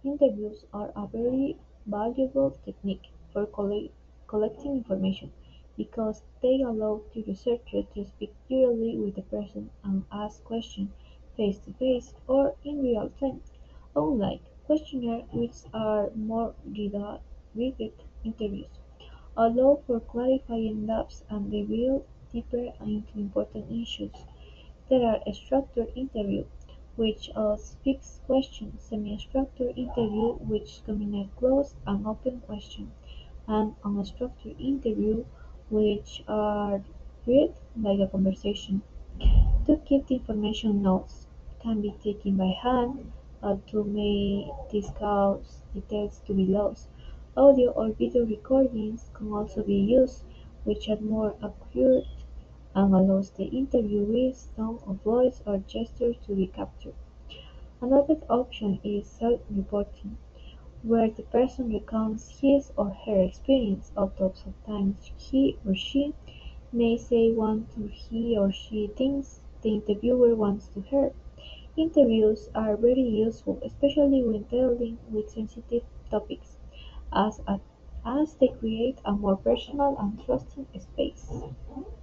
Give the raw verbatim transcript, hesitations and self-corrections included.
Interviews are a very valuable technique for colle- collecting information because they allow the researcher to speak directly with the person and ask questions face to face or in real time, unlike questionnaires which are more guided interviews, allow for clarifying doubts and delve deeper into important issues. There are structured interviews, which ask fixed questions, semi-structured interviews, which combine closed and open questions, and unstructured interviews, which are read like a conversation. To keep the information notes can be taken by hand, a tool may discuss details to be lost. Audio or video recordings can also be used, which are more accurate and allows the interviewee's tone of voice or gesture to be captured. Another option is self-reporting, where the person recounts his or her experience, although sometimes he or she may say what he or she thinks the interviewer wants to hear. Interviews are very useful, especially when dealing with sensitive topics, as, as they create a more personal and trusting space.